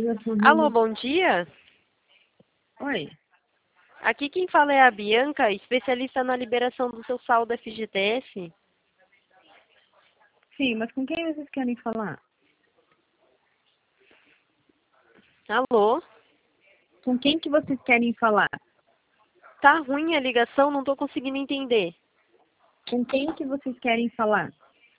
Alô, bom dia. Oi. Aqui quem fala é a Bianca, especialista na liberação do seu saldo FGTS. Sim, mas com quem vocês querem falar? Alô? Com quem que vocês querem falar? Tá ruim a ligação, não tô conseguindo entender. Com quem que vocês querem falar?